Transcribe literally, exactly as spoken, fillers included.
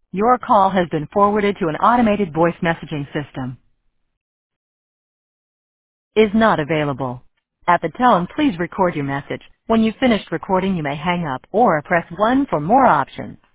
Your call has been forwarded to an automated voice messaging system. Is not available. At the tone, please record your message. When you've finished recording, you may hang up or press one for more options.